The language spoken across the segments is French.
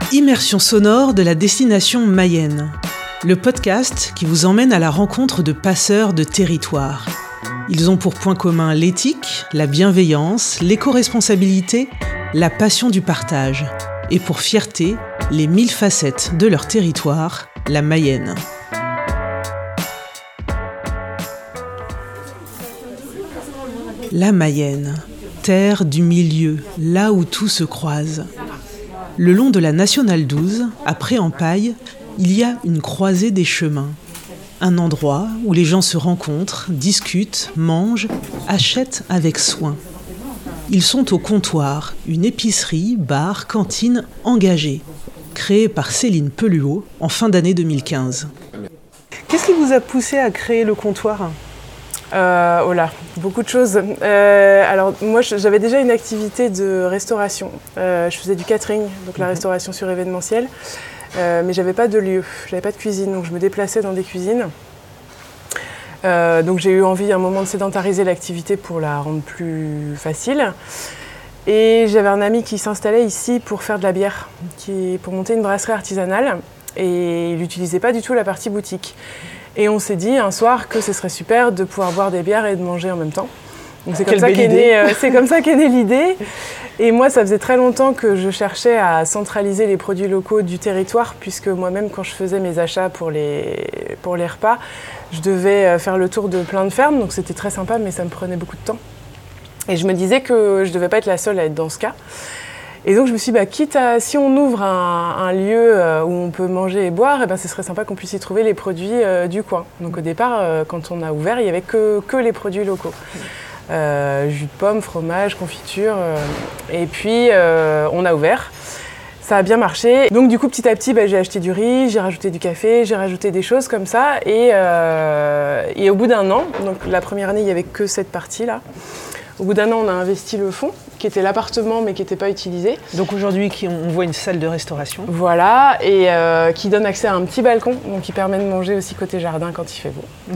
Immersion sonore de la destination Mayenne. Le podcast qui vous emmène à la rencontre de passeurs de territoire. Ils ont pour point commun l'éthique, la bienveillance, l'éco-responsabilité, la passion du partage. Et pour fierté, les 1000 facettes de leur territoire, la Mayenne. La Mayenne, terre du milieu, là où tout se croise. Le long de la Nationale 12, à Pré-en-Paille, il y a une croisée des chemins. Un endroit où les gens se rencontrent, discutent, mangent, achètent avec soin. Ils sont au comptoir, une épicerie, bar, cantine engagée, créée par Céline Peluot en fin d'année 2015. Qu'est-ce qui vous a poussé à créer le comptoir ? Beaucoup de choses. Alors moi j'avais déjà une activité de restauration. Je faisais du catering, donc la restauration sur événementiel, mais j'avais pas de lieu, j'avais pas de cuisine, donc je me déplaçais dans des cuisines. Donc j'ai eu envie à un moment de sédentariser l'activité pour la rendre plus facile. Et j'avais un ami qui s'installait ici pour faire de la bière, pour monter une brasserie artisanale, et il n'utilisait pas du tout la partie boutique. Et on s'est dit un soir que ce serait super de pouvoir boire des bières et de manger en même temps. Donc c'est comme ça qu'est née l'idée. Et moi, ça faisait très longtemps que je cherchais à centraliser les produits locaux du territoire, puisque moi-même, quand je faisais mes achats pour les repas, je devais faire le tour de plein de fermes. Donc c'était très sympa, mais ça me prenait beaucoup de temps. Et je me disais que je ne devais pas être la seule à être dans ce cas. Et donc je me suis dit, si on ouvre un lieu où on peut manger et boire, ce serait sympa qu'on puisse y trouver les produits du coin. Donc au départ, quand on a ouvert, il n'y avait que les produits locaux. Jus de pomme, fromage, confiture. Et puis on a ouvert. Ça a bien marché. Donc du coup, petit à petit, j'ai acheté du riz, j'ai rajouté du café, j'ai rajouté des choses comme ça. Et au bout d'un an, donc la première année, il n'y avait que cette partie-là. Au bout d'un an, on a investi le fond, qui était l'appartement, mais qui n'était pas utilisé. Donc aujourd'hui, on voit une salle de restauration. Voilà, et qui donne accès à un petit balcon, donc qui permet de manger aussi côté jardin quand il fait beau.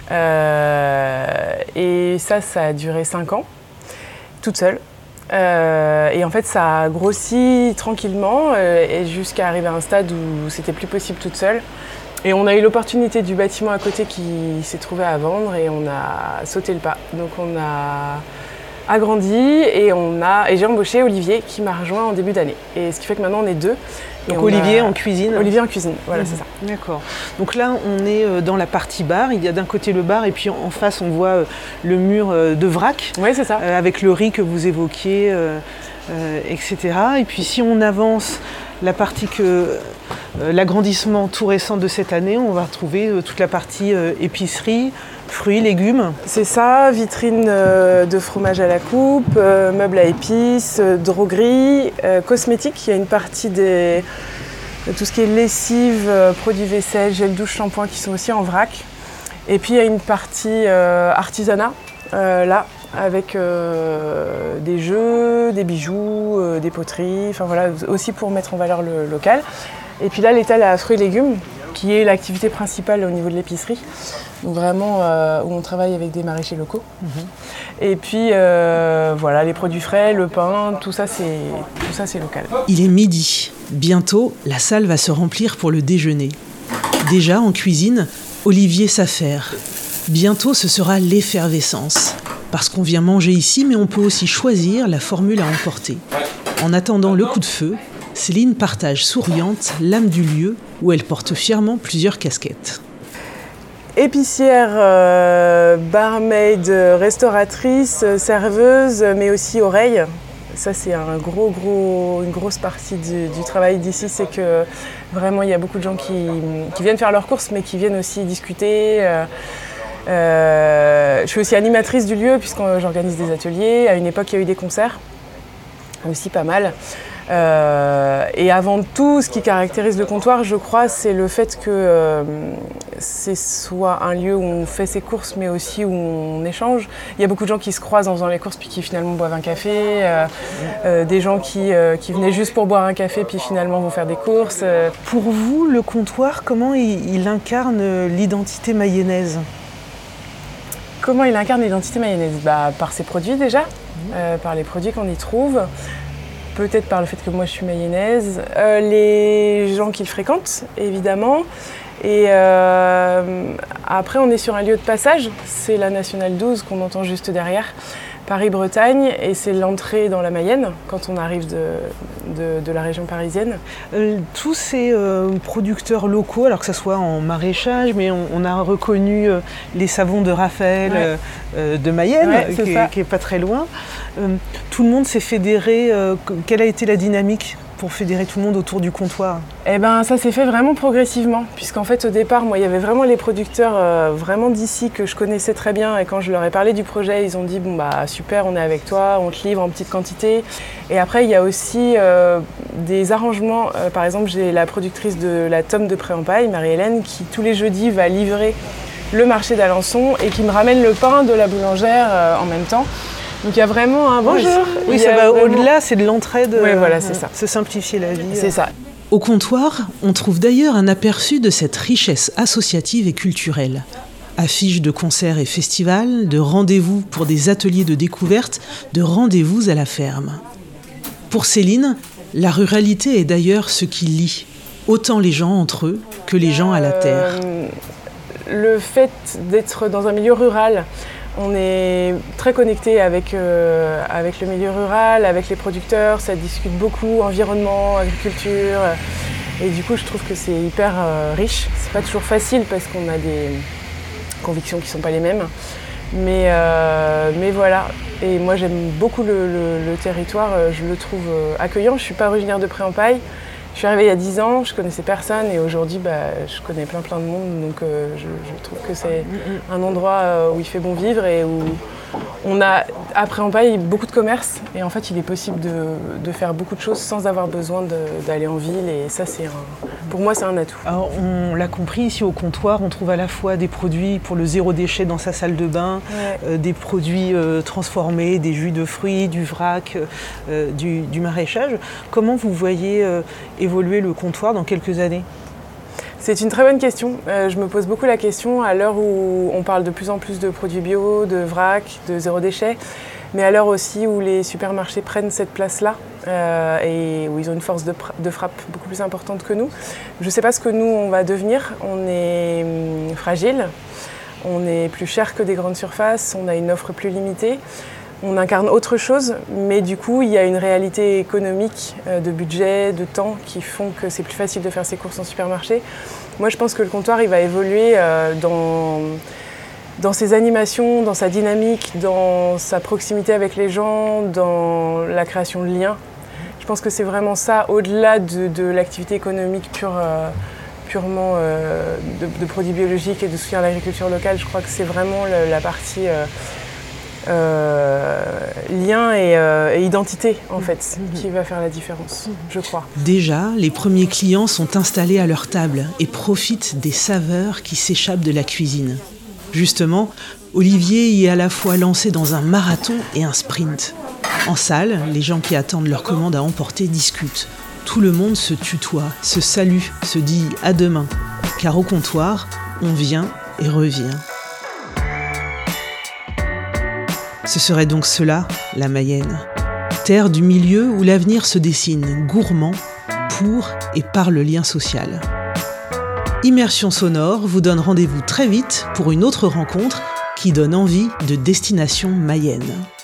Et ça a duré 5 ans, toute seule. Et en fait, ça a grossi tranquillement, et jusqu'à arriver à un stade où c'était plus possible toute seule. Et on a eu l'opportunité du bâtiment à côté qui s'est trouvé à vendre, et on a sauté le pas. Donc on a agrandi et j'ai embauché Olivier qui m'a rejoint en début d'année. Et ce qui fait que maintenant on est 2. Donc Olivier en cuisine. Olivier en cuisine, voilà, c'est ça. D'accord. Donc là, on est dans la partie bar. Il y a d'un côté le bar et puis en face, on voit le mur de vrac. Oui, c'est ça. Avec le riz que vous évoquiez, etc. Et puis si on avance la partie l'agrandissement tout récent de cette année, on va retrouver toute la partie épicerie, fruits, légumes. C'est ça, vitrine de fromage à la coupe, meubles à épices, droguerie, cosmétiques. Il y a une partie de tout ce qui est lessive, produits vaisselle, gel douche, shampoing qui sont aussi en vrac. Et puis il y a une partie artisanat, là, avec des jeux, des bijoux, des poteries, enfin voilà, aussi pour mettre en valeur le local. Et puis là, l'étal à fruits et légumes, qui est l'activité principale au niveau de l'épicerie. Donc vraiment où on travaille avec des maraîchers locaux. Et puis voilà, les produits frais, le pain, tout ça c'est local. Il est midi. Bientôt, la salle va se remplir pour le déjeuner. Déjà en cuisine, Olivier s'affaire. Bientôt, ce sera l'effervescence. Parce qu'on vient manger ici, mais on peut aussi choisir la formule à emporter. En attendant le coup de feu, Céline partage souriante l'âme du lieu où elle porte fièrement plusieurs casquettes. Épicière, barmaid, restauratrice, serveuse, mais aussi oreille. Ça, c'est une grosse partie du travail d'ici, c'est que vraiment, il y a beaucoup de gens qui viennent faire leurs courses, mais qui viennent aussi discuter. Je suis aussi animatrice du lieu, puisque j'organise des ateliers. À une époque, il y a eu des concerts, aussi pas mal. Et avant tout, ce qui caractérise le comptoir, je crois, c'est le fait que c'est soit un lieu où on fait ses courses, mais aussi où on échange. Il y a beaucoup de gens qui se croisent en faisant les courses, puis qui finalement boivent un café. Des gens qui venaient juste pour boire un café, puis finalement vont faire des courses. Pour vous, le comptoir, comment il incarne l'identité mayonnaise ? Comment il incarne l'identité mayonnaise ? Par ses produits déjà, par les produits qu'on y trouve. peut-être par le fait que moi je suis mayonnaise, les gens qui le fréquentent évidemment. Et après on est sur un lieu de passage, c'est la Nationale 12 qu'on entend juste derrière, Paris-Bretagne, et c'est l'entrée dans la Mayenne quand on arrive de la région parisienne. Tous ces producteurs locaux, alors que ce soit en maraîchage, mais on a reconnu les savons de Raphaël de Mayenne, qui est pas très loin. Tout le monde s'est fédéré. Quelle a été la dynamique pour fédérer tout le monde autour du comptoir? Eh ben, ça s'est fait vraiment progressivement, puisqu'en fait au départ, moi, il y avait vraiment les producteurs vraiment d'ici que je connaissais très bien, et quand je leur ai parlé du projet, ils ont dit bon bah super, on est avec toi, on te livre en petite quantité. Et après, il y a aussi des arrangements. Par exemple, j'ai la productrice de la Tome de Pré-en-Paille, Marie-Hélène, qui tous les jeudis va livrer le marché d'Alençon et qui me ramène le pain de la boulangère en même temps. Donc il y a vraiment un bonjour. Oui, ça va au-delà, c'est de l'entraide. Oui, voilà, c'est ça. Se simplifier la vie. C'est ça. Au comptoir, on trouve d'ailleurs un aperçu de cette richesse associative et culturelle. Affiches de concerts et festivals, de rendez-vous pour des ateliers de découverte, de rendez-vous à la ferme. Pour Céline, la ruralité est d'ailleurs ce qui lie autant les gens entre eux que les gens à la terre. Le fait d'être dans un milieu rural, on est très connecté avec le milieu rural, avec les producteurs, ça discute beaucoup environnement, agriculture. Et du coup, je trouve que c'est hyper riche. C'est pas toujours facile parce qu'on a des convictions qui ne sont pas les mêmes. Mais voilà. Et moi, j'aime beaucoup le territoire. Je le trouve accueillant. Je ne suis pas originaire de Pré-en-Paille. Je suis arrivée il y a 10 ans, je connaissais personne et aujourd'hui je connais plein de monde, donc je trouve que c'est un endroit où il fait bon vivre et où on a à Pré-en-Paille beaucoup de commerce et en fait il est possible de faire beaucoup de choses sans avoir besoin d'aller en ville et ça pour moi c'est un atout. Alors, on l'a compris, ici au comptoir, on trouve à la fois des produits pour le zéro déchet dans sa salle de bain, des produits transformés, des jus de fruits, du vrac, du maraîchage. Comment vous voyez évoluer le comptoir dans quelques années ? C'est une très bonne question. Je me pose beaucoup la question à l'heure où on parle de plus en plus de produits bio, de vrac, de zéro déchet, mais à l'heure aussi où les supermarchés prennent cette place-là et où ils ont une force de frappe beaucoup plus importante que nous. Je ne sais pas ce que nous, on va devenir. On est fragile, on est plus cher que des grandes surfaces, on a une offre plus limitée. On incarne autre chose, mais du coup, il y a une réalité économique, de budget, de temps, qui font que c'est plus facile de faire ses courses en supermarché. Moi, je pense que le comptoir, il va évoluer dans ses animations, dans sa dynamique, dans sa proximité avec les gens, dans la création de liens. Je pense que c'est vraiment ça, au-delà de l'activité économique purement de produits biologiques et de soutien à l'agriculture locale. Je crois que c'est vraiment la partie... lien et identité en fait qui va faire la différence, je crois. Déjà, les premiers clients sont installés à leur table et profitent des saveurs qui s'échappent de la cuisine. Justement, Olivier y est à la fois lancé dans un marathon et un sprint. En salle, les gens qui attendent leur commande à emporter discutent. Tout le monde se tutoie, se salue, se dit à demain. Car au comptoir, on vient et revient. Ce serait donc cela, la Mayenne. Terre du milieu où l'avenir se dessine, gourmand, pour et par le lien social. Immersion sonore vous donne rendez-vous très vite pour une autre rencontre qui donne envie de destination Mayenne.